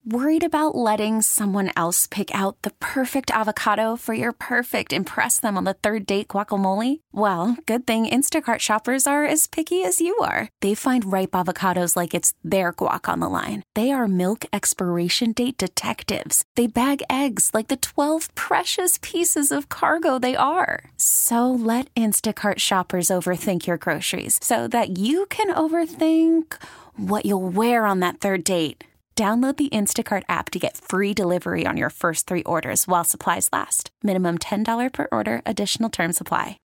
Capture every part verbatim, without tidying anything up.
Worried about letting someone else pick out the perfect avocado for your perfect impress them on the third date guacamole? Well, good thing Instacart shoppers are as picky as you are. They find ripe avocados like it's their guac on the line. They are milk expiration date detectives. They bag eggs like the twelve precious pieces of cargo they are. So let Instacart shoppers overthink your groceries so that you can overthink what you'll wear on that third date. Download the Instacart app to get free delivery on your first three orders while supplies last. Minimum ten dollars per order. Additional terms apply.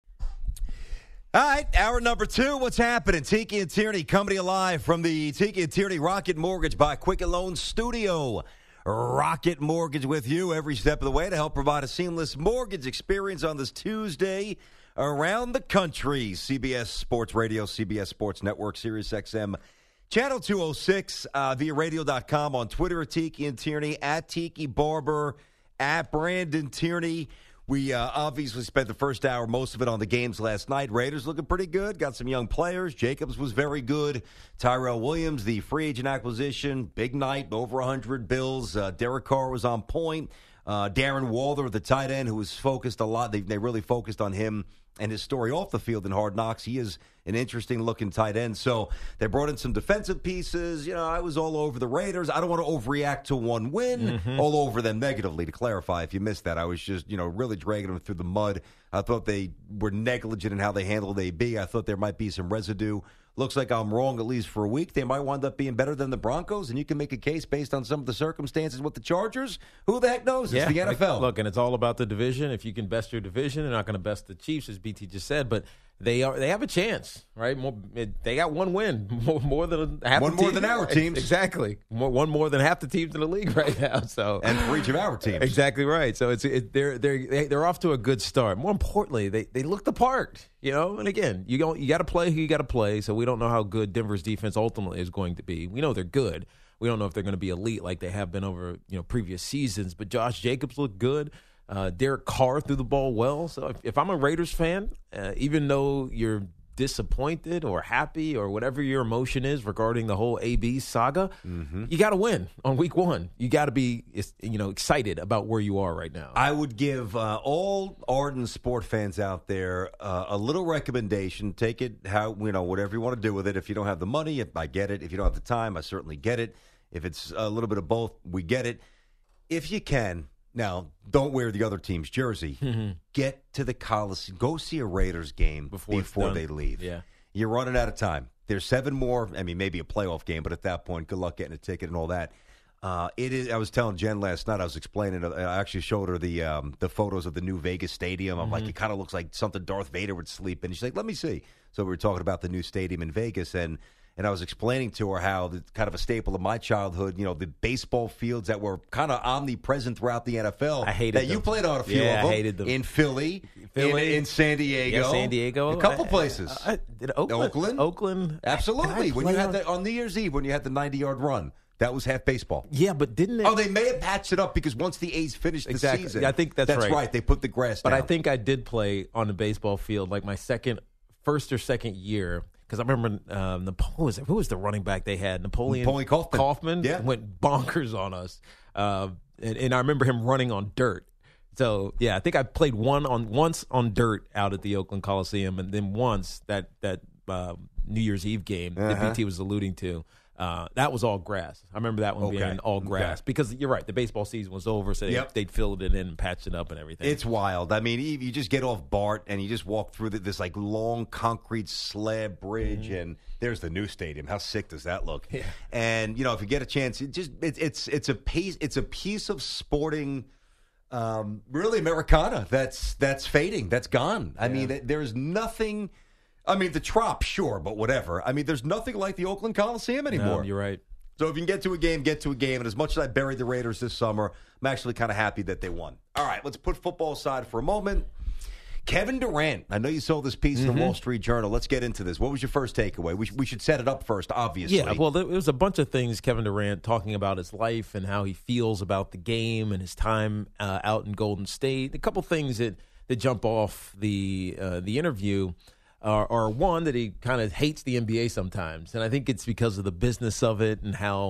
All right, hour number two. What's happening? Tiki and Tierney coming to you live from the Tiki and Tierney Rocket Mortgage by Quicken Loans studio. Rocket Mortgage with you every step of the way to help provide a seamless mortgage experience on this Tuesday around the country. C B S Sports Radio, C B S Sports Network, Sirius X M. Channel two oh six, uh, via radio dot com, on Twitter at Tiki and Tierney, at Tiki Barber, at Brandon Tierney. We uh, obviously spent the first hour, most of it on the games last night. Raiders looking pretty good. Got some young players. Jacobs was very good. Tyrell Williams, the free agent acquisition. Big night, over one hundred Bills. Uh, Derek Carr was on point. Uh, Darren Waller, the tight end, who was focused a lot. They, they really focused on him and his story off the field in Hard Knocks. He is an interesting-looking tight end. So they brought in some defensive pieces. You know, I was all over the Raiders. I don't want to overreact to one win, mm-hmm. all over them negatively. To clarify, if you missed that, I was just, you know, really dragging them through the mud. I thought they were negligent in how they handled A B. I thought there might be some residue. Looks like I'm wrong, at least for a week. They might wind up being better than the Broncos, and you can make a case based on some of the circumstances with the Chargers. Who the heck knows? It's yeah, the N F L. Like, look, and it's all about the division. If you can best your division, they're not going to best the Chiefs, as B T just said, but they are they have a chance, right? More, they got one win, more, more than half one the more teams. than our teams. Exactly, more, one more than half the teams in the league right now. So and for each of our teams, exactly right. So it's it, they're they're they're off to a good start. More importantly, they they look the part, you know. And again, you don't you got to play who you got to play. So we don't know how good Denver's defense ultimately is going to be. We know they're good. We don't know if they're going to be elite like they have been over you know previous seasons. But Josh Jacobs looked good. Uh, Derek Carr threw the ball well. So if, if I'm a Raiders fan, uh, even though you're disappointed or happy or whatever your emotion is regarding the whole A B saga, mm-hmm. you got to win on week one. You got to be, you know, excited about where you are right now. I would give uh, all ardent sport fans out there uh, a little recommendation. Take it how, you know, whatever you want to do with it. If you don't have the money, if I get it. If you don't have the time, I certainly get it. If it's a little bit of both, we get it. If you can, now, don't wear the other team's jersey. Mm-hmm. Get to the Coliseum. Go see a Raiders game before, before they leave. Yeah. You're running out of time. There's seven more. I mean, maybe a playoff game, but at that point, good luck getting a ticket and all that. Uh, it is. I was telling Jen last night. I was explaining. I actually showed her the um, the photos of the new Vegas stadium. I'm mm-hmm. like, it kind of looks like something Darth Vader would sleep in. She's like, let me see. So we were talking about the new stadium in Vegas, and and I was explaining to her how the kind of a staple of my childhood, you know, the baseball fields that were kind of omnipresent throughout the N F L. I hated that them. You played on a few yeah, of them. I hated them. In Philly, Philly. In, in San Diego. Yeah, San Diego. A couple I, places. I, I, did Oakland? Oakland. Oakland. Absolutely. When you had on... the, on New Year's Eve, when you had the ninety-yard run. That was half baseball. Yeah, but didn't they? Oh, they may have patched it up because once the A's finished the exactly. season. Yeah, I think that's, that's right. That's right. They put the grass but down. But I think I did play on the baseball field like my second, first or second year. Because I remember um, Napoleon, who was, who was the running back they had? Napoleon, Napoleon Kaufman. Kaufman yeah. went bonkers on us. Uh, and, and I remember him running on dirt. So, yeah, I think I played one on once on dirt out at the Oakland Coliseum, and then once that, that uh, New Year's Eve game uh-huh. that B T was alluding to. Uh, that was all grass. I remember that one okay. being all grass. Okay. Because you're right, the baseball season was over, so yep. they, they'd filled it in and patched it up and everything. It's wild. I mean, you just get off BART and you just walk through the, this like long concrete slab bridge, mm-hmm. and there's the new stadium. How sick does that look? Yeah. And you know, if you get a chance, it just it, it's it's a piece it's a piece of sporting, um, really Americana that's that's fading. That's gone. I yeah. mean, there's nothing. I mean, the Trop, sure, but whatever. I mean, there's nothing like the Oakland Coliseum anymore. No, you're right. So if you can get to a game, get to a game. And as much as I buried the Raiders this summer, I'm actually kind of happy that they won. All right, let's put football aside for a moment. Kevin Durant, I know you saw this piece mm-hmm. in the Wall Street Journal. Let's get into this. What was your first takeaway? We, sh- we should set it up first, obviously. Yeah, well, there was a bunch of things, Kevin Durant, talking about his life and how he feels about the game and his time uh, out in Golden State. A couple things that, that jump off the uh, the interview. Are, are one, that he kind of hates the N B A sometimes. And I think it's because of the business of it and how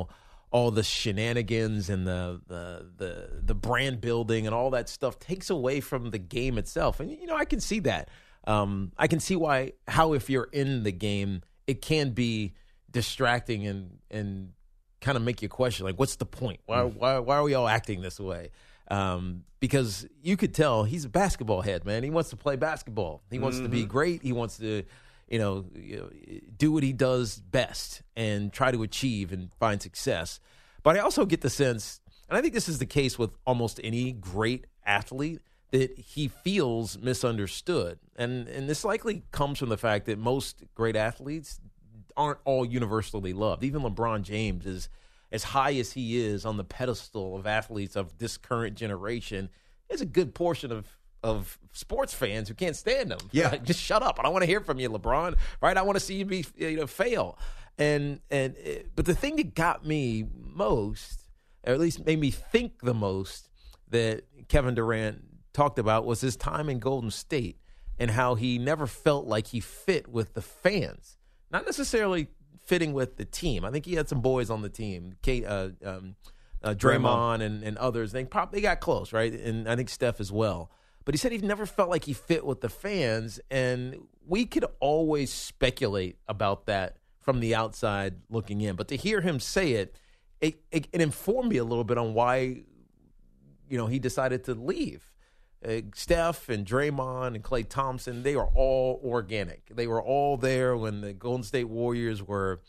all the shenanigans and the, the the the brand building and all that stuff takes away from the game itself. And, you know, I can see that. Um, I can see why, how if you're in the game, it can be distracting and, and kind of make you question, like, what's the point? Why, why, why are we all acting this way? Um, because you could tell he's a basketball head, man. He wants to play basketball. He wants mm-hmm. to be great. He wants to, you know, you know, do what he does best and try to achieve and find success. But I also get the sense, and I think this is the case with almost any great athlete, that he feels misunderstood. And and this likely comes from the fact that most great athletes aren't all universally loved. Even LeBron James is, as high as he is on the pedestal of athletes of this current generation, there's a good portion of of sports fans who can't stand him. Yeah. Like, just shut up. I don't want to hear from you, LeBron. Right? I want to see you be, you know, fail. And and but the thing that got me most, or at least made me think the most, that Kevin Durant talked about was his time in Golden State and how he never felt like he fit with the fans. Not necessarily fitting with the team. I think he had some boys on the team, Kate, uh, um, uh, Draymond, Draymond. And, and others. They probably got close, right? And I think Steph as well. But he said he never felt like he fit with the fans, and we could always speculate about that from the outside looking in. But to hear him say it, it, it, it informed me a little bit on why, you know, he decided to leave. Uh, Steph and Draymond and Klay Thompson, they are all organic. They were all there when the Golden State Warriors were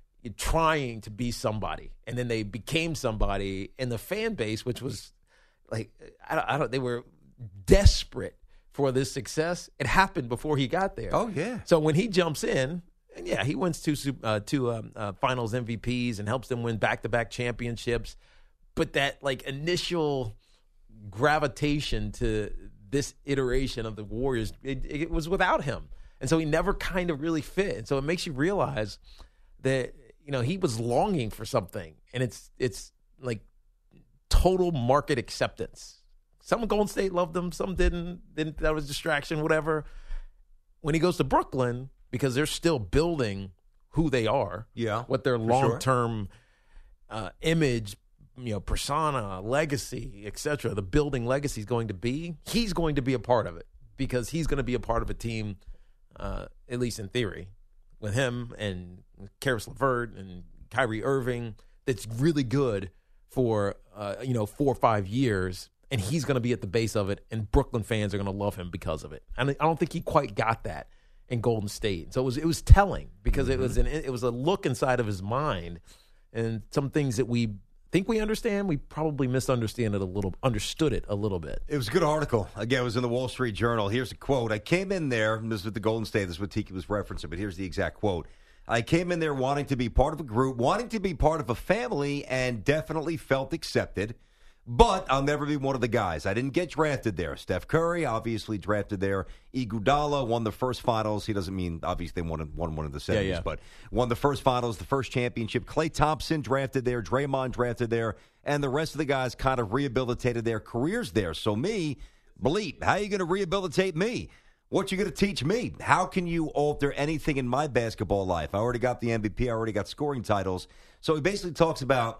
trying to be somebody, and then they became somebody. And the fan base, which was like, I don't, I don't they were desperate for this success. It happened before he got there. Oh yeah. So when he jumps in, and yeah, he wins two uh, two um, uh, Finals M V Ps and helps them win back-to-back championships. But that like initial gravitation to this iteration of the Warriors, it, it was without him. And so he never kind of really fit. And so it makes you realize that, you know, he was longing for something. And it's it's like total market acceptance. Some Golden State loved him, some didn't. Didn't that was distraction, whatever. When he goes to Brooklyn, because they're still building who they are, yeah, what their long-term sure. uh, image, you know, persona, legacy, et cetera, the building legacy is going to be, he's going to be a part of it because he's going to be a part of a team, uh, at least in theory, with him and Karis LeVert and Kyrie Irving, that's really good for, uh, you know, four or five years, and he's going to be at the base of it, and Brooklyn fans are going to love him because of it. And I don't think he quite got that in Golden State. So it was it was telling because mm-hmm. it was an it was a look inside of his mind, and some things that we think we understand, we probably misunderstand it a little, understood it a little bit. It was a good article. Again, it was in the Wall Street Journal. Here's a quote. I came in there, and this is with the Golden State, this is what Tiki was referencing, but here's the exact quote. I came in there wanting to be part of a group, wanting to be part of a family, and definitely felt accepted. But I'll never be one of the guys. I didn't get drafted there. Steph Curry, obviously drafted there. Iguodala won the first finals. He doesn't mean, obviously, they won, won one of the semis, yeah, yeah. but won the first finals, the first championship. Klay Thompson drafted there. Draymond drafted there. And the rest of the guys kind of rehabilitated their careers there. So me, Bleep, how are you going to rehabilitate me? What you going to teach me? How can you alter anything in my basketball life? I already got the M V P. I already got scoring titles. So he basically talks about...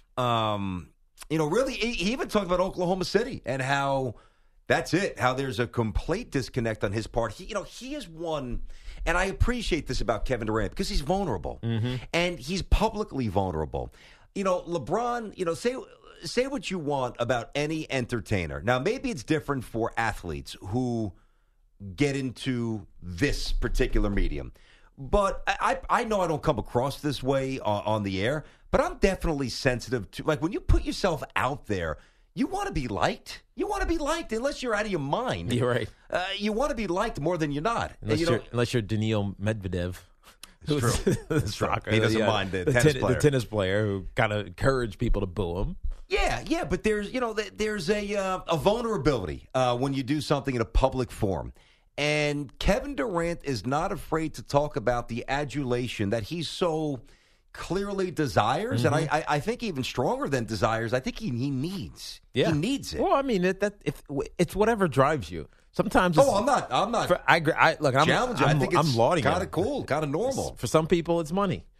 Um, You know, really, he even talked about Oklahoma City and how that's it, how there's a complete disconnect on his part. He, you know, he is one, and I appreciate this about Kevin Durant because he's vulnerable, mm-hmm. and he's publicly vulnerable. You know, LeBron, you know, say say what you want about any entertainer. Now, maybe it's different for athletes who get into this particular medium. But I, I know I don't come across this way on, on the air, but I'm definitely sensitive to, like, when you put yourself out there, you want to be liked. You want to be liked unless you're out of your mind. You're right. Uh, you want to be liked more than you're not. Unless, you you're, know, unless you're Daniil Medvedev. It's true. It's true. He doesn't yeah, mind the, the tennis ten, player. The tennis player who kind of encourage people to boo him. Yeah, yeah, but there's, you know, there's a, uh, a vulnerability uh, when you do something in a public forum. And Kevin Durant is not afraid to talk about the adulation that he so clearly desires. Mm-hmm. And I, I, I think even stronger than desires, I think he, he needs. Yeah. He needs it. Well, I mean, it, that if it's whatever drives you. Sometimes it's, oh, I'm not. I'm not. For, I agree. I, look, I'm, I'm, I think it's I'm lauding kind of cool, kind of normal. For some people, it's money.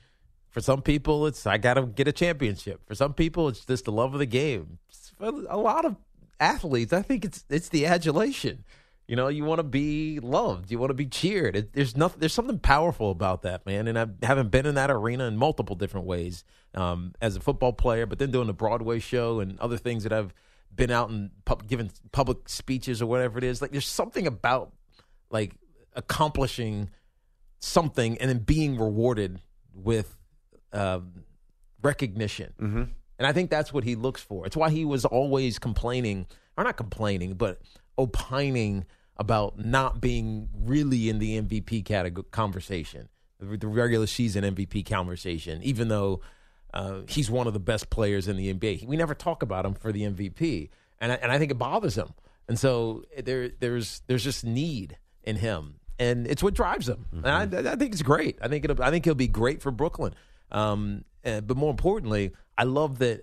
For some people, it's I got to get a championship. For some people, it's just the love of the game. For a lot of athletes, I think it's it's the adulation. You know, you want to be loved. You want to be cheered. It, there's nothing. There's something powerful about that, man. And I haven't been in that arena in multiple different ways um, as a football player, but then doing the Broadway show and other things that I've been out and pub, given public speeches or whatever it is. Like, there's something about like accomplishing something and then being rewarded with Um, recognition. Mm-hmm. And I think that's what he looks for. It's why he was always complaining, or not complaining, but opining about not being really in the M V P category conversation, the, the regular season M V P conversation, even though uh, he's one of the best players in the N B A. We never talk about him for the M V P. And I, and I think it bothers him. And so there there's there's just need in him. And it's what drives him. Mm-hmm. And I, I think it's great. I think it'll, I think he'll be great for Brooklyn. Um, uh, but more importantly, I love that,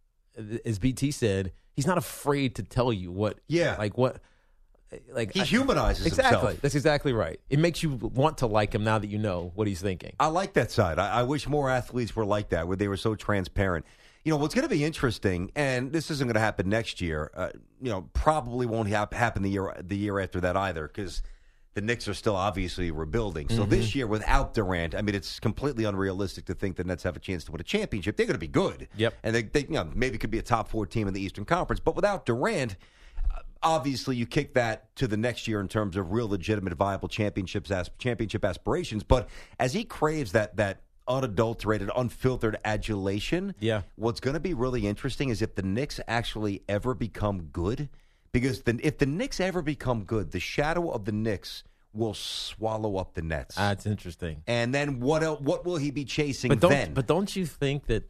as B T said, he's not afraid to tell you what, yeah, like what, like he I, humanizes exactly. himself. That's exactly right. It makes you want to like him now that you know what he's thinking. I like that side. I, I wish more athletes were like that, where they were so transparent. You know, what's going to be interesting, and this isn't going to happen next year. Uh, you know, probably won't ha- happen the year the year after that either, because the Knicks are still obviously rebuilding. So mm-hmm. this year, without Durant, I mean, it's completely unrealistic to think the Nets have a chance to win a championship. They're going to be good. Yep. And they, they you know, maybe could be a top four team in the Eastern Conference. But without Durant, obviously you kick that to the next year in terms of real legitimate, viable championships, as, championship aspirations. But as he craves that that unadulterated, unfiltered adulation, yeah. what's going to be really interesting is if the Knicks actually ever become good. Because the, if the Knicks ever become good, the shadow of the Knicks will swallow up the Nets. That's interesting. And then what else, what will he be chasing but don't, then? But don't you think that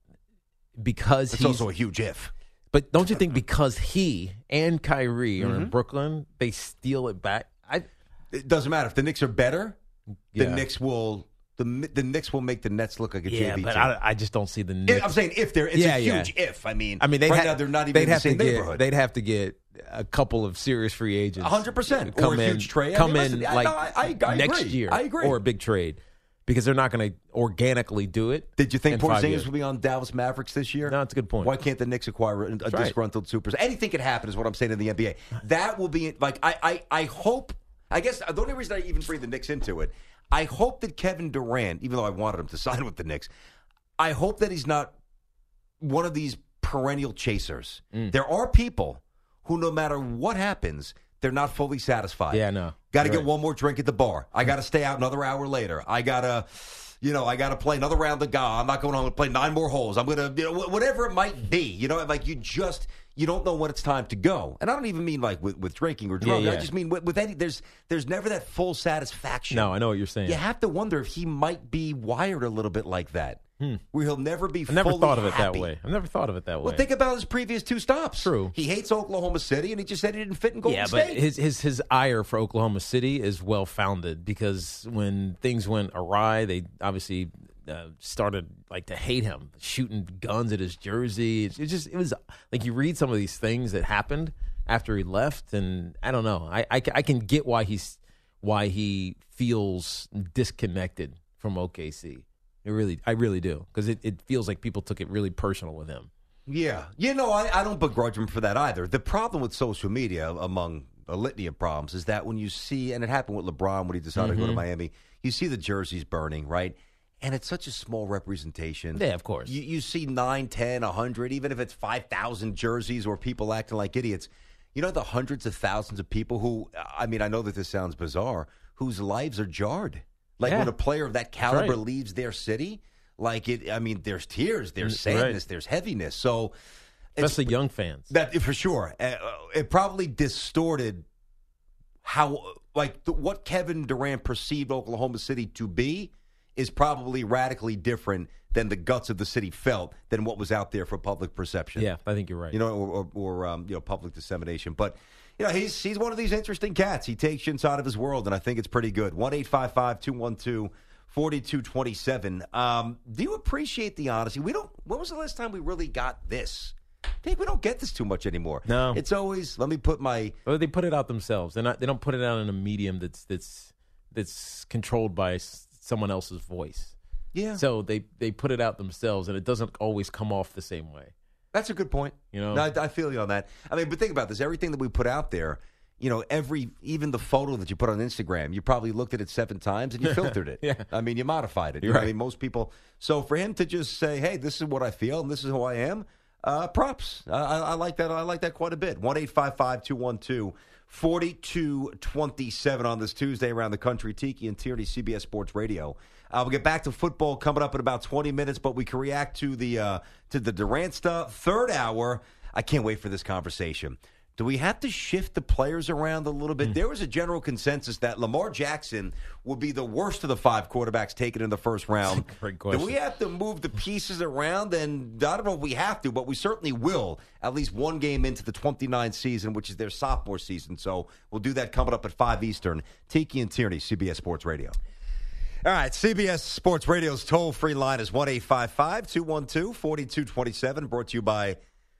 because it's he's... also a huge if. But don't you think because he and Kyrie mm-hmm. are in Brooklyn, they steal it back? I, it doesn't matter. If the Knicks are better, yeah. the Knicks will... The the Knicks will make the Nets look like a yeah, J V but team. I, I just don't see the Knicks. I'm saying if they're, it's yeah, a huge yeah. if. I mean, I mean, right ha- now they're not even in the same get, neighborhood. They'd have to get a couple of serious free agents. one hundred percent. Come or a in, huge trade. Come I mean, in listen, like no, I, I, I next agree. year. I agree. Or a big trade. Because they're not going to organically do it. Did you think in five Porzingis years. will be on Dallas Mavericks this year? No, that's a good point. Why can't the Knicks acquire a, a right. disgruntled super? Anything can happen is what I'm saying in the N B A. That will be, like, I, I, I hope, I guess the only reason I even bring the Knicks into it, I hope that Kevin Durant, even though I wanted him to sign with the Knicks, I hope that he's not one of these perennial chasers. Mm. There are people who, no matter what happens, they're not fully satisfied. Yeah, no. Got to get right. one more drink at the bar. I got to stay out another hour later. I got to, you know, I got to play another round of golf. I'm not going home and play nine more holes. I'm going to, you know, whatever it might be. You know, like you just, you don't know when it's time to go. And I don't even mean like with, with drinking or drugs. Yeah, yeah. I just mean with, with any, there's there's never that full satisfaction. No, I know what you're saying. You have to wonder if he might be wired a little bit like that. Hmm. Where he'll never be I never fully thought of it happy. that way. I've never thought of it that way. Well, think about his previous two stops. True. He hates Oklahoma City, and he just said he didn't fit in Golden yeah, State. but his, his his ire for Oklahoma City is well founded because when things went awry, they obviously uh, started like to hate him, shooting guns at his jersey. It, it just it was like you read some of these things that happened after he left, and I don't know. I I, I can get why he's why he feels disconnected from O K C. It really, I really do, because it, it feels like people took it really personal with him. Yeah. You know, I, I don't begrudge him for that either. The problem with social media, among a litany of problems, is that when you see, and it happened with LeBron when he decided mm-hmm. to go to Miami, you see the jerseys burning, right? And it's such a small representation. Yeah, of course. You, you see nine, ten, one hundred, even if it's five thousand jerseys or people acting like idiots. You know the hundreds of thousands of people who, I mean, I know that this sounds bizarre, whose lives are jarred. Like yeah. when a player of that caliber right. leaves their city, like it. I mean, there's tears, there's sadness, right. there's heaviness. So, especially young fans, that for sure. Uh, it probably distorted how, like, the, what Kevin Durant perceived Oklahoma City to be is probably radically different than the guts of the city felt than what was out there for public perception. Yeah, I think you're right. You know, or, or, or um, you know, public dissemination, but. You know, he's he's one of these interesting cats. He takes you inside of his world, and I think it's pretty good. one eight five five two one two four two two seven. Um, do you appreciate the honesty? We don't. When was the last time we really got this? I think we don't get this too much anymore. No, it's always let me put my. Well, they put it out themselves. They're not. They don't put it out in a medium that's that's that's controlled by someone else's voice. Yeah. So they, they put it out themselves, and it doesn't always come off the same way. That's a good point. You know, no, I, I feel you on that. I mean, but think about this: everything that we put out there, you know, every even the photo that you put on Instagram, you probably looked at it seven times and you filtered it. Yeah. I mean, you modified it. You You're know, right. I mean, most people. So for him to just say, "Hey, this is what I feel, and this is who I am," uh, props. I, I, I like that. I like that quite a bit. One eight five five two one two forty two twenty seven on this Tuesday around the country. Tiki and Tierney, C B S Sports Radio. Uh, we'll get back to football coming up in about twenty minutes, but we can react to the uh, to the Durant stuff. Third hour, I can't wait for this conversation. Do we have to shift the players around a little bit? Mm. There was a general consensus that Lamar Jackson would be the worst of the five quarterbacks taken in the first round. Great question. Do we have to move the pieces around? And I don't know if we have to, but we certainly will at least one game into the twenty-nine season, which is their sophomore season. So we'll do that coming up at five Eastern. Tiki and Tierney, C B S Sports Radio. All right, C B S Sports Radio's toll-free line is one eight five five two one two four two two seven, brought to you by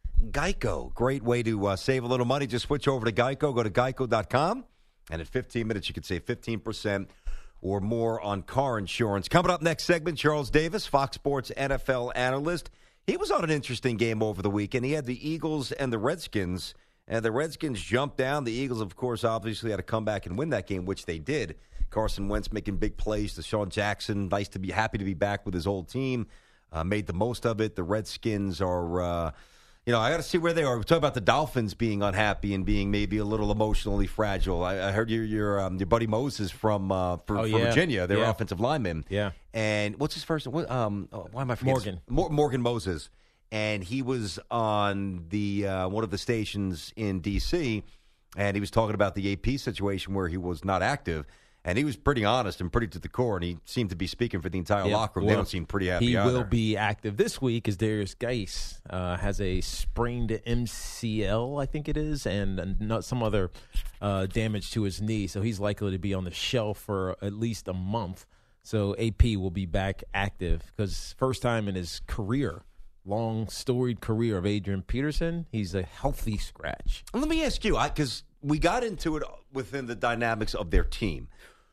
Geico. Great way to uh, save a little money. Just switch over to Geico. Go to geico dot com, and in fifteen minutes, you can save fifteen percent or more on car insurance. Coming up next segment, Charles Davis, Fox Sports N F L analyst. He was on an interesting game over the weekend. He had the Eagles and the Redskins, and the Redskins jumped down. The Eagles, of course, obviously had to come back and win that game, which they did. Carson Wentz making big plays. Deshaun Jackson, nice to be happy to be back with his old team. Uh, made the most of it. The Redskins are, uh, you know, I got to see where they are. We talk about the Dolphins being unhappy and being maybe a little emotionally fragile. I, I heard your your um, your buddy Moses from uh, for, oh, from yeah. Virginia. They're yeah. offensive lineman. Yeah. And what's his first name? What, um, oh, why am I forgetting? Morgan. Mor- Morgan Moses. And he was on the uh, one of the stations in D C, and he was talking about the A P situation where he was not active. And he was pretty honest and pretty to the core, and he seemed to be speaking for the entire yeah. locker room. Well, they don't seem pretty happy He either. will be active this week as Darius Geis uh, has a sprained M C L, I think it is, and not some other uh, damage to his knee. So he's likely to be on the shelf for at least a month. So A P will be back active because first time in his career, long storied career of Adrian Peterson, he's a healthy scratch. Let me ask you, because we got into it within the dynamics of their team.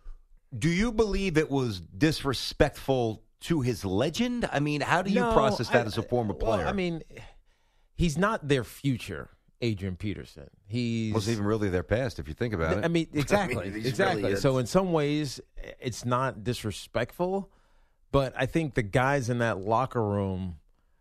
Do you believe it was disrespectful to his legend? I mean, how do you No, process that I, as a former well, player? I mean, he's not their future, Adrian Peterson. He's wasn't even really their past, if you think about it. I mean, exactly, I mean, he's exactly. really So in some ways, it's not disrespectful, but I think the guys in that locker room,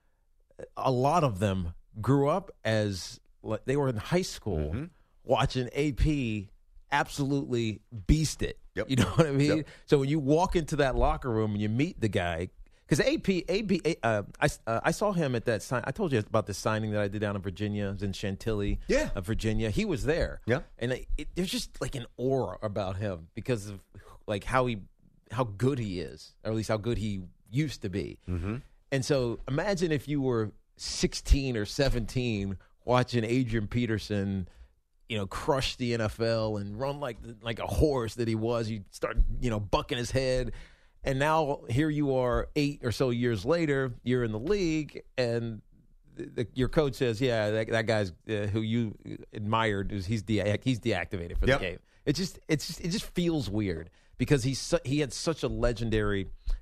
a lot of them grew up as they were in high school mm-hmm. watching A P absolutely beast it. Yep. You know what I mean? Yep. So when you walk into that locker room and you meet the guy, because A P, A P, uh, I, uh, I saw him at that sign. I told you about the signing that I did down in Virginia. It was in Chantilly, Yeah. uh, Virginia. He was there. Yeah. And it, it, there's just like an aura about him because of like how he, how good he is, or at least how good he used to be. Mm-hmm. And so imagine if you were sixteen or seventeen watching Adrian Peterson, you know, crush the N F L and run like like a horse that he was. You start, you know, bucking his head. And now here you are eight or so years later, you're in the league, and the, the, your coach says, yeah, that, that guy's uh, who you admired, is he's de- he's deactivated for Yep. the game. It just it's just, it just feels weird because he's su- he had such a legendary,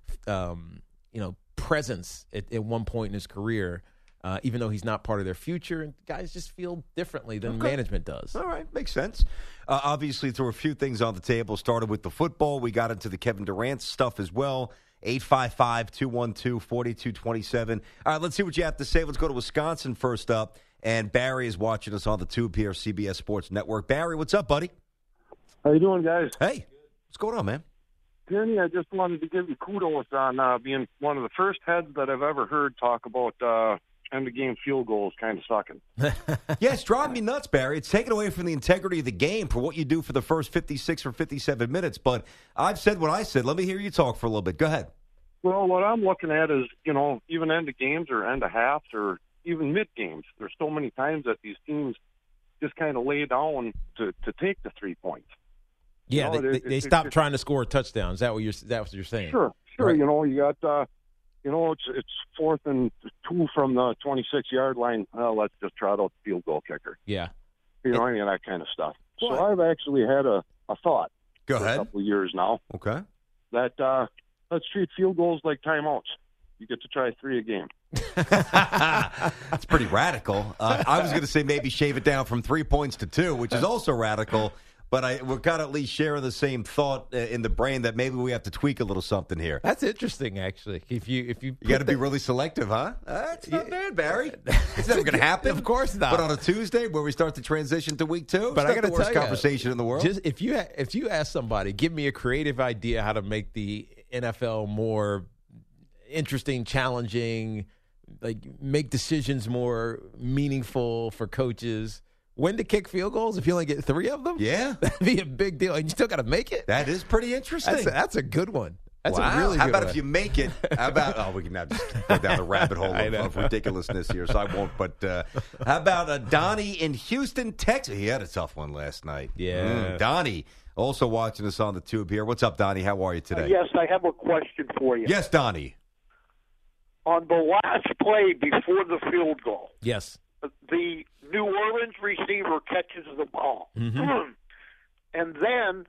um, you know, presence at, at one point in his career. Uh, even though he's not part of their future, and guys just feel differently than Okay. management does. All right, makes sense. Uh, obviously, there were a few things on the table. Started with the football. We got into the Kevin Durant stuff as well. eight five five two one two four two two seven. All right, let's see what you have to say. Let's go to Wisconsin first up. And Barry is watching us on the Tube here, C B S Sports Network. Barry, what's up, buddy? How you doing, guys? Hey, what's going on, man? Danny, I just wanted to give you kudos on uh, being one of the first heads that I've ever heard talk about uh, end-of-game field goals kind of sucking. Yeah, it's driving me nuts, Barry. It's taken away from the integrity of the game for what you do for the first fifty-six or fifty-seven minutes. But I've said what I said. Let me hear you talk for a little bit. Go ahead. Well, what I'm looking at is, you know, even end of games or end of halves or even mid games, there's so many times that these teams just kind of lay down to, to take the three points. Yeah, You know, they, it- they, they it- stopped it- trying to score a touchdown. Is that what you're? That what you're saying? Sure, sure. Right. You know, you got, uh, you know, it's it's fourth and two from the twenty-six yard line. Well, let's just trot out the field goal kicker. Yeah. You know, any of that kind of stuff. What? So I've actually had a, a thought Go for ahead. a couple of years now Okay. that uh, let's treat field goals like timeouts. You get to try three a game. That's pretty radical. Uh, I was going to say maybe shave it down from three points to two, which is also radical. But I, we're kind of at least sharing the same thought uh, in the brain that maybe we have to tweak a little something here. That's interesting, actually. If you if you You got to that, be really selective, huh? That's not bad, Barry. It's never going to happen. Of course not. But on a Tuesday where we start to transition to week two, but it's I not got the to worst tell conversation you, in the world. Just if you ha- if you ask somebody, give me a creative idea how to make the N F L more interesting, challenging, like make decisions more meaningful for coaches. When to kick field goals if you only get three of them? Yeah. That'd be a big deal. And you still got to make it? That is pretty interesting. That's a, that's a good one. That's wow. a really How good about one. if you make it? How about, oh, we can now just go down the rabbit hole of, know. of ridiculousness here, so I won't. But uh, how about uh, Donnie in Houston, Texas? He had a tough one last night. Yeah. Mm, Donnie, also watching us on the tube here. What's up, Donnie? How are you today? Uh, yes, I have a question for you. Yes, Donnie. On the last play before the field goal, Yes. the New Orleans receiver catches the ball. Mm-hmm. And then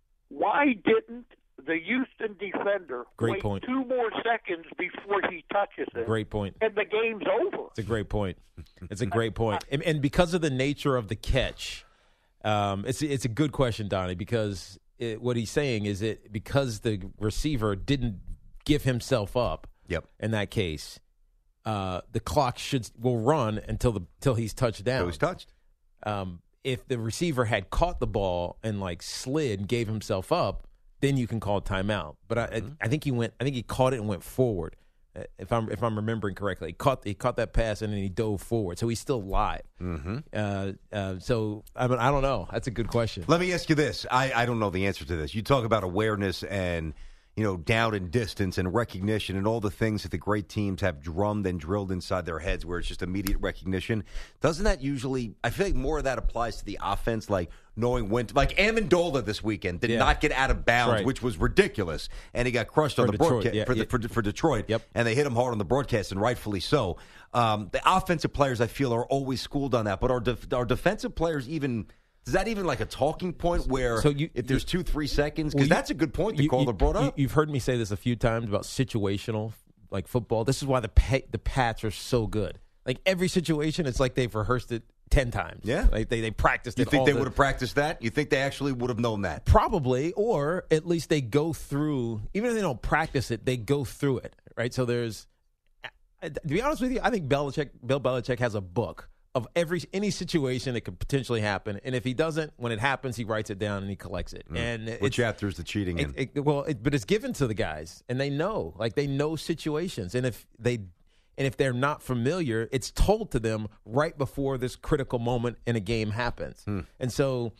why didn't the Houston defender Great wait point. two more seconds before he touches it? Great point. And the game's over. It's a great point. It's a great point. And, and because of the nature of the catch, um, it's it's a good question, Donnie, because it, what he's saying is it because the receiver didn't give himself up. Yep. In that case, uh, the clock should will run until the till he's touched down. So he's touched. Um, if the receiver had caught the ball and like slid and gave himself up, then you can call timeout. But I, mm-hmm. I, I think he went. I think he caught it and went forward. If I'm if I'm remembering correctly, he caught he caught that pass and then he dove forward, so he's still live. Mm-hmm. Uh, uh, so I mean, I don't know. That's a good question. Let me ask you this. I, I don't know the answer to this. You talk about awareness and, you know, down and distance and recognition and all the things that the great teams have drummed and drilled inside their heads where it's just immediate recognition. Doesn't that usually – I feel like more of that applies to the offense, like knowing when to – like Amendola this weekend did Yeah. not get out of bounds, Right. which was ridiculous, and he got crushed For on the Detroit, broadcast yeah, for, the, yeah. for, for Detroit, Yep. and they hit him hard on the broadcast, and rightfully so. Um, the offensive players, I feel, are always schooled on that, but our def- our defensive players even – is that even like a talking point where So you- if there's two, three seconds? Well, Because you- that's a good point that you- Calder you- brought up. You, you've heard me say this a few times about situational, like football. This is why the pa- the Pats are so good. Like every situation, it's like they've rehearsed it ten times. Yeah. like they they practiced You it. think all they the- would have practiced that? You think they actually would have known that? Probably, or at least they go through. Even if they don't practice it, they go through it, right? So there's, to be honest with you, I think Belichick, Bill Belichick has a book of every any situation that could potentially happen, and if he doesn't, when it happens, he writes it down and he collects it. Mm. And What it's, chapter is the cheating in? it, it, well, it, but it's given to the guys, and they know, like they know situations, and if they. And if they're not familiar, it's told to them right before this critical moment in a game happens. Hmm. And so,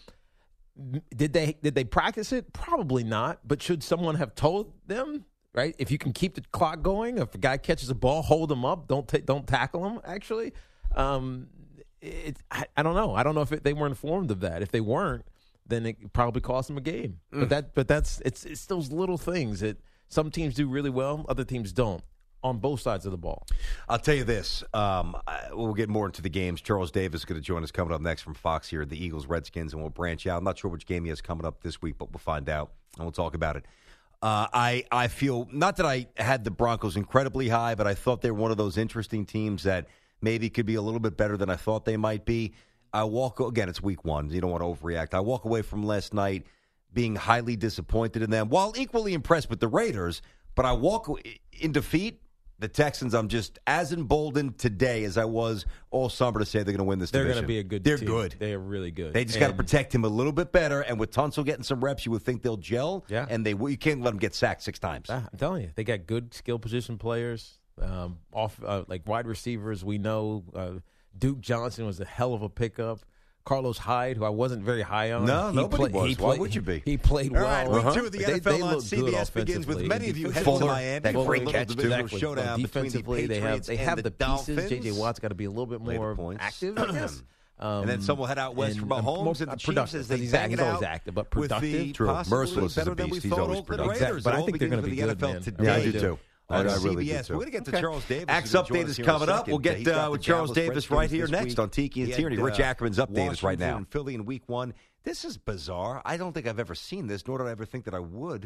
did they did they practice it? Probably not. But should someone have told them? Right? If you can keep the clock going, if a guy catches a ball, hold him up. Don't ta- don't tackle him. Actually, um, it, I, I don't know. I don't know if it, they were informed of that. If they weren't, then it probably cost them a game. Mm. But that but that's it's it's those little things that some teams do really well, other teams don't. On both sides of the ball. I'll tell you this. Um, I, we'll get more into the games. Charles Davis is going to join us coming up next from Fox here, the Eagles, Redskins, and we'll branch out. I'm not sure which game he has coming up this week, but we'll find out, and we'll talk about it. Uh, I, I feel, not that I had the Broncos incredibly high, but I thought they were one of those interesting teams that maybe could be a little bit better than I thought they might be. I walk, again, it's week one. You don't want to overreact. I walk away from last night being highly disappointed in them, while equally impressed with the Raiders, but I walk in defeat. The Texans, I'm just as emboldened today as I was all summer to say they're going to win this They're division. going to be a good They're team. good. They are really good. They just got to protect him a little bit better. And with Tunsil getting some reps, you would think they'll gel. Yeah. And they you can't let them get sacked six times. I'm telling you, they got good skill position players, um, off uh, like wide receivers. We know uh, Duke Johnson was a hell of a pickup. Carlos Hyde, who I wasn't very high on. No, he nobody play, was. He Why played, would you be? He played All well. right, week Uh-huh. two of the They- N F L they on look C B S good begins with offensively. many of you headed Defensively, to Miami that for a great little catch, divisional exactly. showdown between the Defensively, they have Patriots they and have the the pieces. Dolphins. J J Watt's got to be a little bit Later more points. active, I guess. Um, And then some will head out west for Mahomes and the Chiefs as they he's, bang he's it always out active, but with productive. the True. possibly Merciless better is a than we beast. He's thought always Oakland productive. Raiders. Exactly. But I It all think they're begins going to with be the N good, F L man. today. Yeah, I they do do. too. I On really C do B too. S. We're going to get to Okay. Charles Davis. Axe who's gonna Update join us is here in a coming up. second. We'll get, He's got uh, the with Charles Dallas Davis Redskins right here this next week. on Tiki and He had, Tierney. Rich uh, Ackerman's update us right Washington now. and Philly in week one. This is bizarre. I don't think I've ever seen this, nor did I ever think that I would.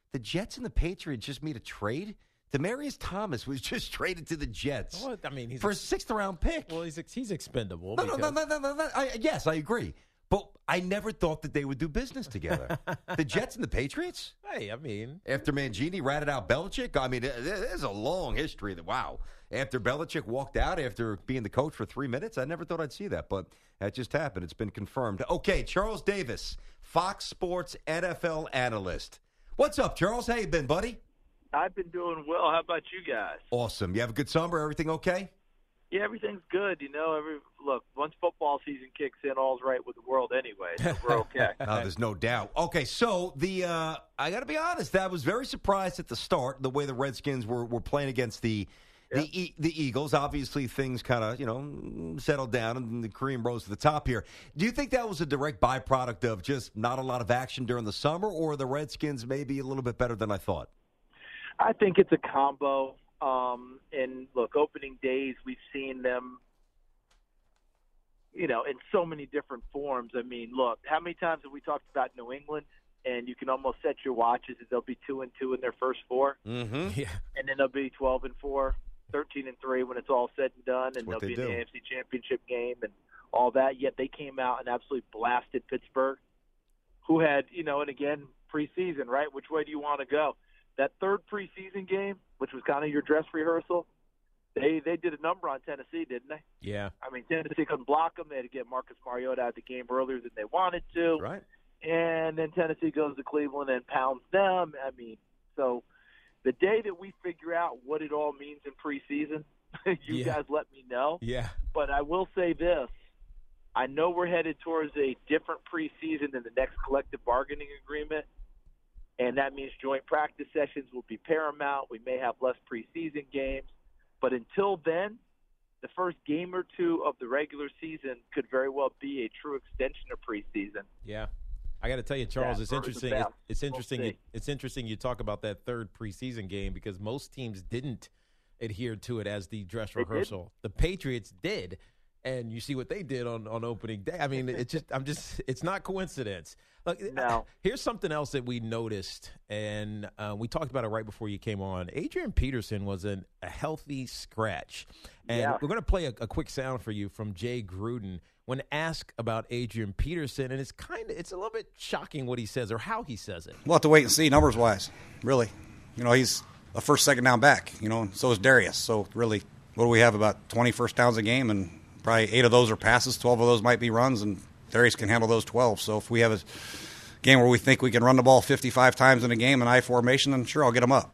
the Jets and the Patriots just made a trade? Demaryius Thomas was just traded to the Jets Well, I mean, he's for ex- a sixth-round pick. Well, he's ex- he's expendable. No, no, no, because- no, no, no, no. I, yes, I agree. But I never thought that they would do business together. The Jets and the Patriots? Hey, I mean, After Mangini ratted out Belichick? I mean, there's a long history that, wow. After Belichick walked out after being the coach for three minutes, I never thought I'd see that, but that just happened. It's been confirmed. Okay, Charles Davis, Fox Sports N F L analyst. What's up, Charles? How you been, buddy? I've been doing well. How about you guys? Awesome. You have a good summer? Everything okay? Yeah, everything's good. You know, every look, once football season kicks in, all's right with the world anyway, so we're okay. Uh, there's no doubt. Okay, so the uh, I got to be honest, I was very surprised at the start the way the Redskins were, were playing against the the, Yep. e- the Eagles. Obviously, things kind of you know settled down and the cream rose to the top here. Do you think that was a direct byproduct of just not a lot of action during the summer, or the Redskins maybe a little bit better than I thought? I think it's a combo. Um, and look, opening days, we've seen them, you know, in so many different forms. I mean, look, how many times have we talked about New England? And you can almost set your watches that they'll be two and two in their first four, Mm-hmm. yeah, and then they'll be twelve and four, thirteen and three when it's all said and done, and what they'll they be in do. the A F C Championship game and all that. Yet they came out and absolutely blasted Pittsburgh, who had, you know, and again, preseason, right? Which way do you want to go? That third preseason game, which was kind of your dress rehearsal, they they did a number on Tennessee, didn't they? yeah. I mean, Tennessee couldn't block them. They had to get Marcus Mariota out of the game earlier than they wanted to. Right. And then Tennessee goes to Cleveland and pounds them. I mean, so the day that we figure out what it all means in preseason, you Yeah. guys let me know. Yeah. But I will say this. I know we're headed towards a different preseason than the next collective bargaining agreement, and that means joint practice sessions will be paramount. We may have less preseason games. But until then, the first game or two of the regular season could very well be a true extension of preseason. Yeah. I got to tell you, Charles, Yeah, it's or interesting. the It, best. it's We'll interesting. see. you, it's interesting you talk about that third preseason game because most teams didn't adhere to it as the dress They rehearsal. The Patriots did, and you see what they did on, on opening day. I mean, it's just I'm just it's not coincidence. Look, No. here's something else that we noticed, and uh, we talked about it right before you came on. Adrian Peterson was an, a healthy scratch, and Yeah. we're going to play a, a quick sound for you from Jay Gruden when asked about Adrian Peterson, and it's kind of it's a little bit shocking what he says or how he says it. We'll have to wait and see numbers wise. Really, you know, he's a first, second down back. You know, and so is Darius. So really, what do we have about twenty first downs a game, and probably eight of those are passes, twelve of those might be runs, and Darius can handle those twelve. So if we have a game where we think we can run the ball fifty-five times in a game in I formation, then sure, I'll get him up.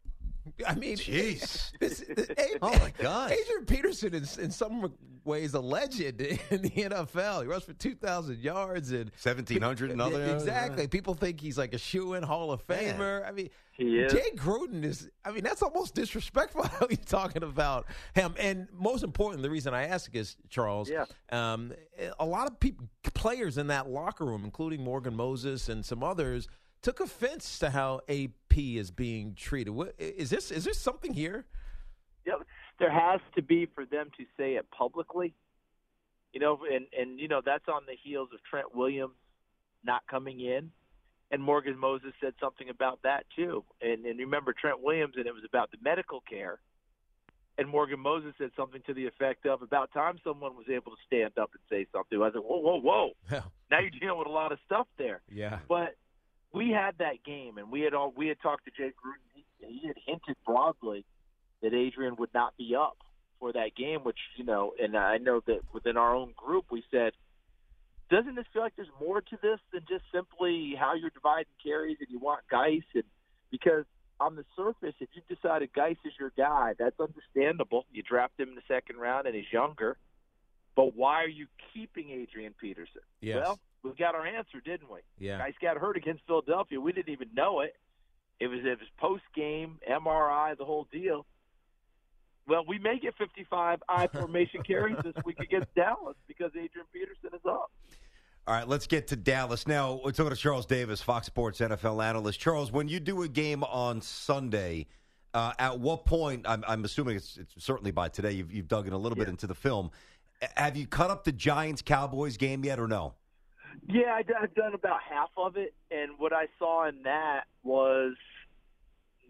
I mean, Jeez. this, this, Oh, my gosh. Adrian Peterson is in some ways a legend in the N F L. He rushed for two thousand yards and seventeen hundred and other. Exactly. People think he's like a shoe-in Hall of Man. Famer. I mean, He is. Jay Gruden is, I mean, that's almost disrespectful how he's talking about him. And most important, the reason I ask is, Charles, Yeah. um, a lot of people, players in that locker room, including Morgan Moses and some others, took offense to how A P is being treated. What, is this is there something here? Yep. There has to be for them to say it publicly. You know, and, and you know, that's on the heels of Trent Williams not coming in. And Morgan Moses said something about that too. And and remember Trent Williams, and it was about the medical care. And Morgan Moses said something to the effect of, about time someone was able to stand up and say something. I said, whoa, whoa, whoa. Now you're dealing with a lot of stuff there. Yeah. But we had that game, and we had all we had talked to Jay Gruden. He, he had hinted broadly that Adrian would not be up for that game, which, you know, and I know that within our own group we said, doesn't this feel like there's more to this than just simply how you're dividing carries and you want Geis? And because on the surface, if you decided Geis is your guy, that's understandable. You draft him in the second round and he's younger. But why are you keeping Adrian Peterson? Yes. Well, we got our answer, didn't we? Yeah. Geis got hurt against Philadelphia. We didn't even know it. It was it was post game, M R I, the whole deal. Well, we may get fifty-five I formation carries this week against Dallas because Adrian Peterson is up. All right, let's get to Dallas. Now, we're talking to Charles Davis, Fox Sports N F L analyst. Charles, when you do a game on Sunday, uh, at what point, I'm, I'm assuming it's, it's certainly by today, you've, you've dug in a little Yeah. bit into the film. Have you cut up the Giants-Cowboys game yet or no? Yeah, I, I've done about half of it, and what I saw in that was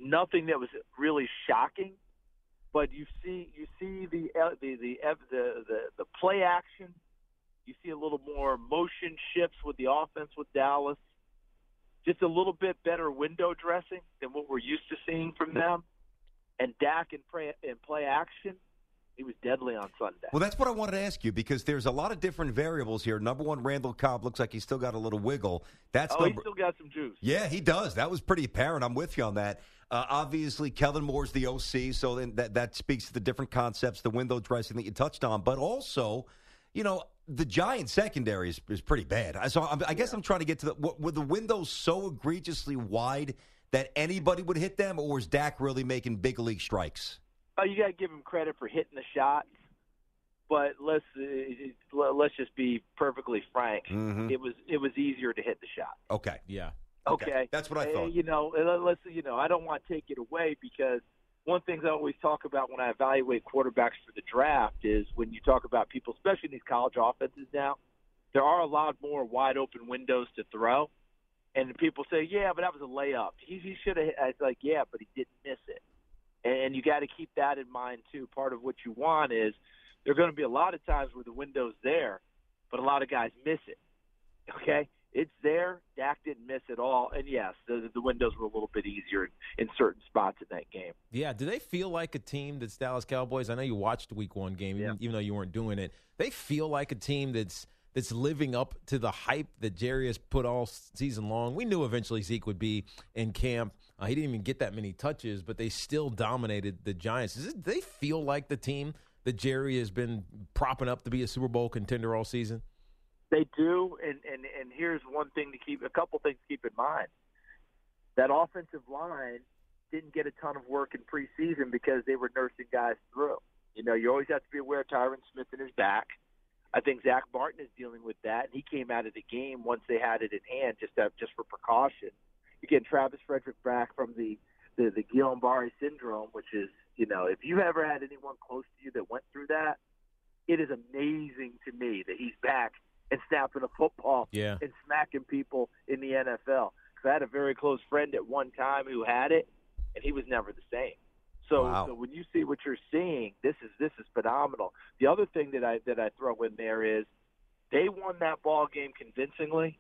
nothing that was really shocking. But you see, you see the the the the the, the play action. You see a little more motion shifts with the offense with Dallas. Just a little bit better window dressing than what we're used to seeing from them. And Dak in play, in play action, he was deadly on Sunday. Well, that's what I wanted to ask you, because there's a lot of different variables here. Number one, Randall Cobb looks like he's still got a little wiggle. That's oh, number... he's still got some juice. Yeah, he does. That was pretty apparent. I'm with you on that. Uh, obviously, Kellen Moore's the O C, so then that, that speaks to the different concepts, the window dressing that you touched on. But also, you know, the Giants' secondary is, is pretty bad. So I'm, I guess yeah. I'm trying to get to the – were the windows so egregiously wide that anybody would hit them, or was Dak really making big league strikes? Oh, you got to give him credit for hitting the shots. But let's uh, let's just be perfectly frank. Mm-hmm. It was it was easier to hit the shot. Okay. Yeah. Okay. okay. That's what I thought. Uh, you know, let's you know, I don't want to take it away, because one thing I always talk about when I evaluate quarterbacks for the draft is when you talk about people, especially in these college offenses now, there are a lot more wide open windows to throw. And people say, yeah, but that was a layup. He, he should have. I was like, yeah, but he didn't miss it. And you got to keep that in mind too. Part of what you want is there are going to be a lot of times where the window's there, but a lot of guys miss it. Okay, it's there. Dak didn't miss it all, and yes, the, the windows were a little bit easier in, in certain spots in that game. Yeah, do they feel like a team that's Dallas Cowboys? I know you watched the Week One game, yeah. even, even though you weren't doing it. They feel like a team that's that's living up to the hype that Jerry has put all season long. We knew eventually Zeke would be in camp. Uh, he didn't even get that many touches, but they still dominated the Giants. Does it, do they feel like the team that Jerry has been propping up to be a Super Bowl contender all season? They do, and, and, and here's one thing to keep, a couple things to keep in mind. That offensive line didn't get a ton of work in preseason because they were nursing guys through. You know, you always have to be aware of Tyron Smith and his back. I think Zach Martin is dealing with that, and he came out of the game once they had it in hand, just to, just for precaution. You get Travis Frederick back from the, the, the Guillain-Barré syndrome, which is, you know, if you've ever had anyone close to you that went through that, it is amazing to me that he's back and snapping a football yeah. and smacking people in the N F L. Because I had a very close friend at one time who had it, and he was never the same. So, wow. so when you see what you're seeing, this is this is phenomenal. The other thing that I that I throw in there is they won that ball game convincingly,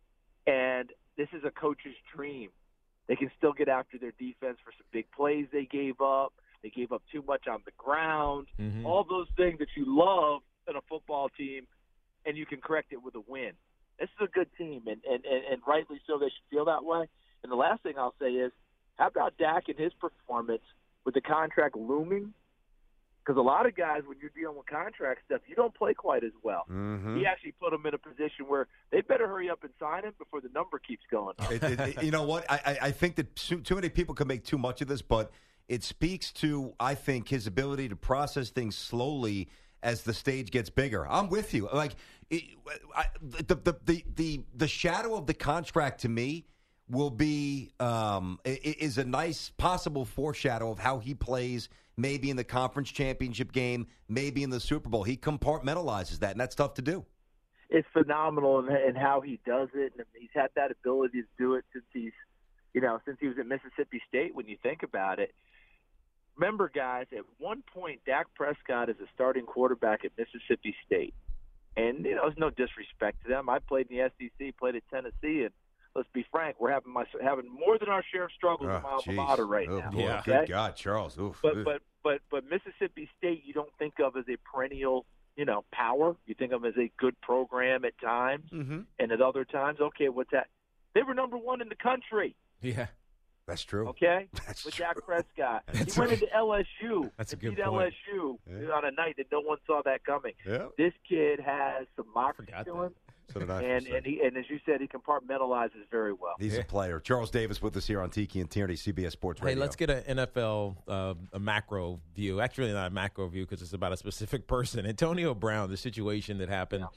and this is a coach's dream. They can still get after their defense for some big plays they gave up. They gave up too much on the ground. Mm-hmm. All those things that you love in a football team, and you can correct it with a win. This is a good team, and, and, and, and rightly so they should feel that way. And the last thing I'll say is, how about Dak and his performance with the contract looming? Because a lot of guys, when you're dealing with contract stuff, you don't play quite as well. Mm-hmm. He actually put them in a position where they better hurry up and sign him before the number keeps going up. it, it, it, you know what? I, I think that too, too many people can make too much of this, but it speaks to, I think, his ability to process things slowly as the stage gets bigger. I'm with you. Like it, I, the, the the the the shadow of the contract to me will be um, is a nice possible foreshadow of how he plays. Maybe in the conference championship game, maybe in the Super Bowl. He compartmentalizes that, and that's tough to do. It's phenomenal in, in how he does it, and he's had that ability to do it since he's, you know, since he was at Mississippi State. When you think about it, remember, guys, at one point, Dak Prescott is a starting quarterback at Mississippi State, and you know, there's no disrespect to them. I played in the S E C, played at Tennessee, and let's be frank, we're having my, having more than our share of struggles oh, in my geez. alma mater right oh, now. Boy, Yeah. Good okay? God, Charles. Oof. But but but but Mississippi State, you don't think of as a perennial, you know, power. You think of them as a good program at times, mm-hmm. and at other times, okay, what's that? They were number one in the country. Yeah. That's true. Okay, That's with true. Dak Prescott, That's he went a- into L S U. That's a and good beat point. L S U Yeah. on a night that no one saw that coming. Yeah. This kid has some moxie Forgot to that. him, So did I. for a and second. and he and as you said, he compartmentalizes very well. He's Yeah. a player. Charles Davis with us here on Tiki and Tierney, C B S Sports Radio. Hey, let's get an N F L uh, a macro view. Actually, not a macro view because it's about a specific person. Antonio Brown, the situation that happened.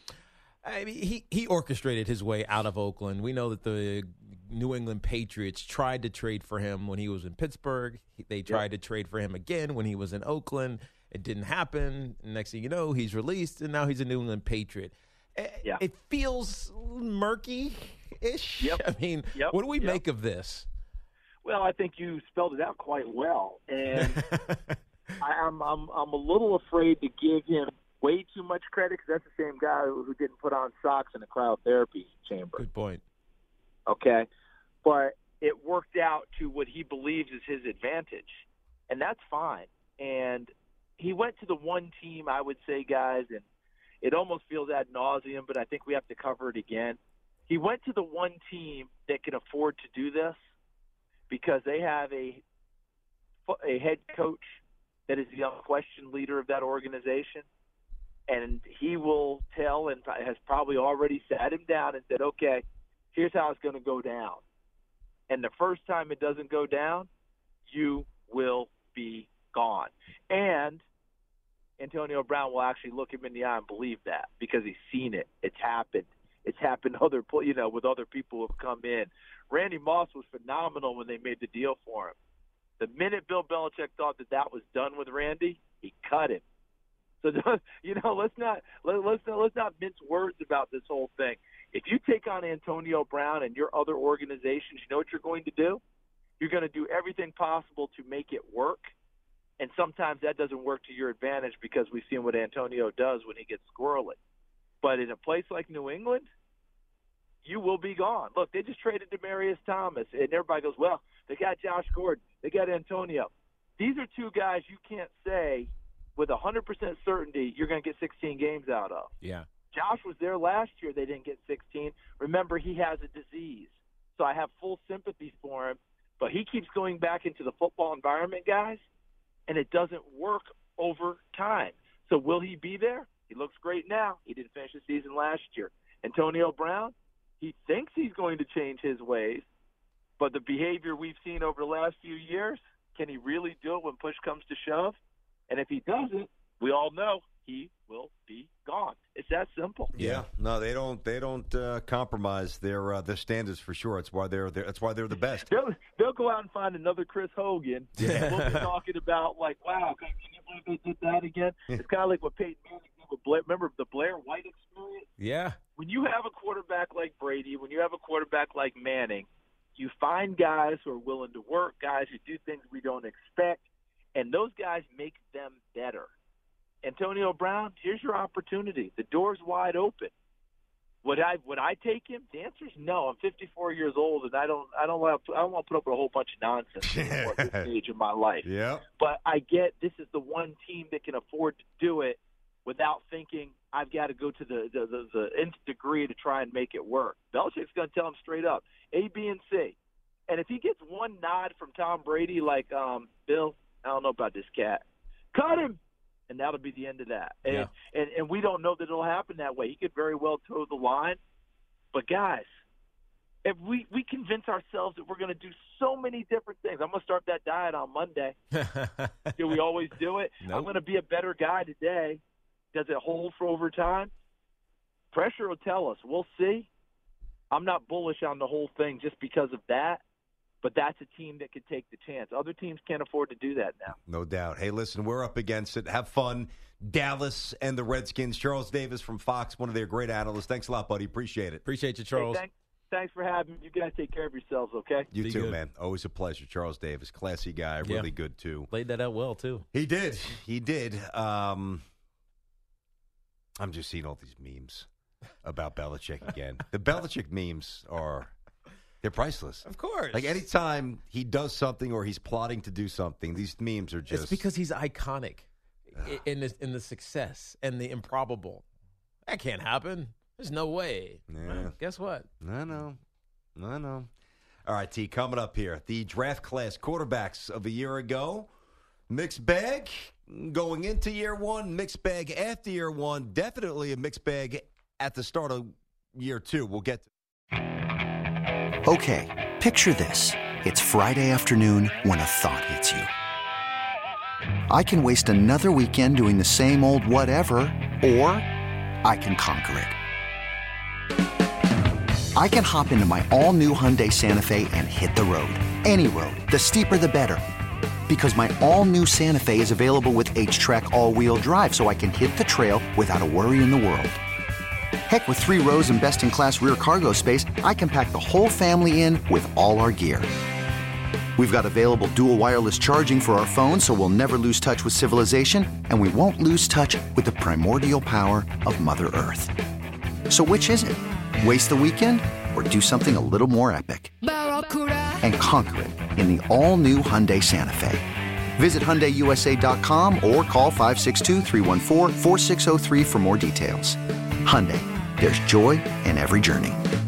I mean, he, he orchestrated his way out of Oakland. We know that the New England Patriots tried to trade for him when he was in Pittsburgh. He- They tried to trade for him again when he was in Oakland. It didn't happen. Next thing you know, he's released, and now he's a New England Patriot. Eh, Yeah. It feels murky-ish. Yep. I mean, Yep. what do we Yep. make of this? Well, I think you spelled it out quite well, and I, I'm I'm I'm a little afraid to give him way too much credit because that's the same guy who, who didn't put on socks in a cryotherapy chamber. Good point. Okay, but it worked out to what he believes is his advantage, and that's fine. And he went to the one team, I would say, guys, and it almost feels ad nauseum, but I think we have to cover it again. He went to the one team that can afford to do this because they have a a head coach that is the unquestioned leader of that organization, and he will tell and has probably already sat him down and said, okay, here's how it's going to go down. And the first time it doesn't go down, you will be gone. And Antonio Brown will actually look him in the eye and believe that because he's seen it. It's happened. It's happened other, you know, with other people who have come in. Randy Moss was phenomenal when they made the deal for him. The minute Bill Belichick thought that that was done with Randy, he cut him. So, you know, let's not let, let's not, let's not mince words about this whole thing. If you take on Antonio Brown and your other organizations, you know what you're going to do? You're going to do everything possible to make it work. And sometimes that doesn't work to your advantage because we've seen what Antonio does when he gets squirrely. But in a place like New England, you will be gone. Look, they just traded Demaryius Thomas, and everybody goes, well, they got Josh Gordon, they got Antonio. These are two guys you can't say with one hundred percent certainty you're going to get sixteen games out of. Yeah. Josh was there last year. They didn't get sixteen. Remember, he has a disease. So I have full sympathy for him. But he keeps going back into the football environment, guys, and it doesn't work over time. So will he be there? He looks great now. He didn't finish the season last year. Antonio Brown, he thinks he's going to change his ways, but the behavior we've seen over the last few years, can he really do it when push comes to shove? And if he doesn't, we all know he will be gone. It's that simple. Yeah, no, they don't. They don't uh, compromise their uh, their standards for sure. That's why they're, they're that's why they're the best. They'll they'll go out and find another Chris Hogan. Yeah. And we'll be talking about like, wow, can you believe they did that again? It's kind of like what Peyton Manning did with Blair. Remember the Blair White experience? Yeah. When you have a quarterback like Brady, when you have a quarterback like Manning, you find guys who are willing to work, guys who do things we don't expect, and those guys make them better. Antonio Brown, here's your opportunity. The door's wide open. Would I would I take him? The answer is no. I'm fifty-four years old, and I don't I don't want to I don't want to put up with a whole bunch of nonsense anymore at this stage of my life. Yeah. But I get this is the one team that can afford to do it without thinking I've got to go to the the, the, the nth degree to try and make it work. Belichick's going to tell him straight up, A, B, and C. And if he gets one nod from Tom Brady, like um, Bill, I don't know about this cat, cut him. And that'll be the end of that. And, yeah. and and we don't know that it'll happen that way. He could very well toe the line. But, guys, if we, we convince ourselves that we're going to do so many different things. I'm going to start that diet on Monday. Do we always do it? Nope. I'm going to be a better guy today. Does it hold for over time? Pressure will tell us. We'll see. I'm not bullish on the whole thing just because of that. But that's a team that could take the chance. Other teams can't afford to do that now. No doubt. Hey, listen, we're up against it. Have fun. Dallas and the Redskins. Charles Davis from Fox, one of their great analysts. Thanks a lot, buddy. Appreciate it. Appreciate you, Charles. Hey, thanks, thanks for having me. You guys take care of yourselves, okay? You Be too, good. man. Always a pleasure. Charles Davis, classy guy, Yeah. really good, too. Laid that out well, too. He did. He did. Um, I'm just seeing all these memes about Belichick again. The Belichick memes are... They're priceless. Of course. Like, anytime he does something or he's plotting to do something, these memes are just... It's because he's iconic i- in the, in the success and the improbable. That can't happen. There's no way. Yeah. Well, guess what? I know. I know. All right, T, coming up here. The draft class quarterbacks of a year ago. Mixed bag going into year one. Mixed bag after year one. Definitely a mixed bag at the start of year two. We'll get to Okay, picture this. It's Friday afternoon when a thought hits you. I can waste another weekend doing the same old whatever, or I can conquer it. I can hop into my all-new Hyundai Santa Fe and hit the road. Any road. The steeper, the better. Because my all-new Santa Fe is available with H-Track all-wheel drive, so I can hit the trail without a worry in the world. Heck, with three rows and best-in-class rear cargo space, I can pack the whole family in with all our gear. We've got available dual wireless charging for our phones, so we'll never lose touch with civilization, and we won't lose touch with the primordial power of Mother Earth. So which is it? Waste the weekend or do something a little more epic? And conquer it in the all-new Hyundai Santa Fe. Visit Hyundai U S A dot com or call five six two, three one four, four six zero three for more details. Hyundai, there's joy in every journey.